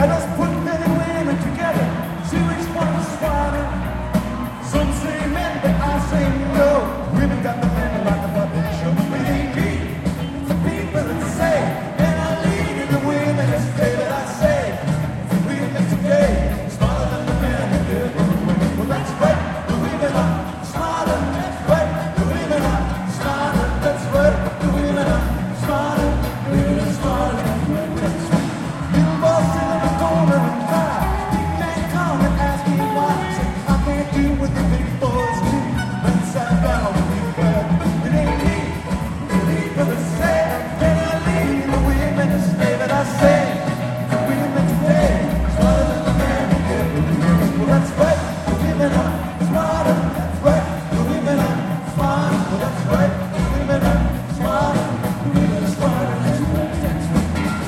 I just put men and women together, see which one's smarter. Some say men, but I say no. Women got the men like the puppet show. It ain't me, it's the people that say. And I lead in the women, it's that I say. The women today, smarter than the men who did the women. Well, that's right, the women are smarter. That's right, the women are smarter. That's right, the women are smarter. Women are smarter. That's right. Little boss in the corner and cry. Big man come and ask me why. Say, I can't do what the big boys do. When sat down with me, well, it ain't me. The people that say, and I lead the women to stay that I say. The women today, smarter than the men who did the women. Well, that's right, the women are smarter. That's right, the women are smarter. Well, that's right, the women are smarter. The women are smarter. That's right, that's right.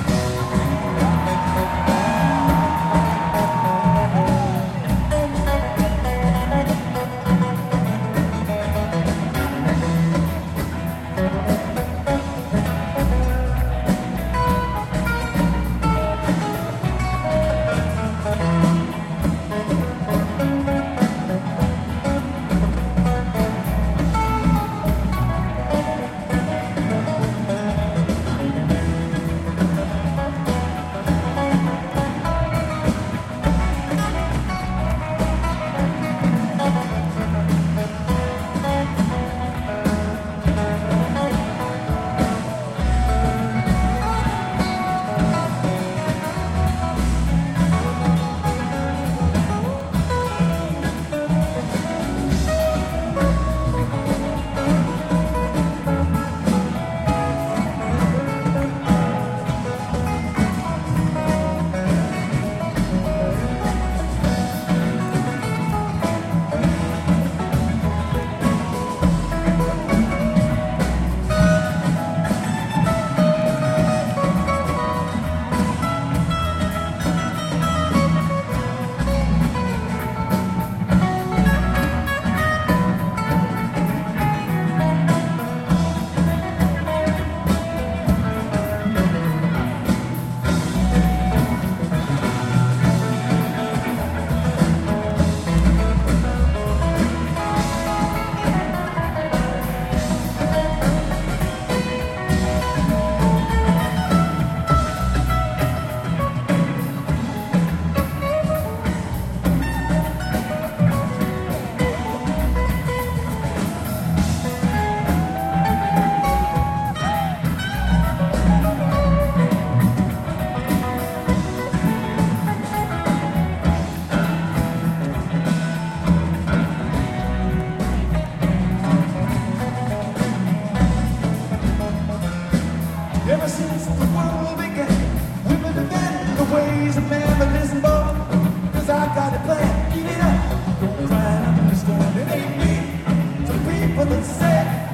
Ever since the world began, women have been the ways of man, but listen, boy, 'cause I got a plan. Eat it up, don't try and understand. It ain't me, it's the people that say.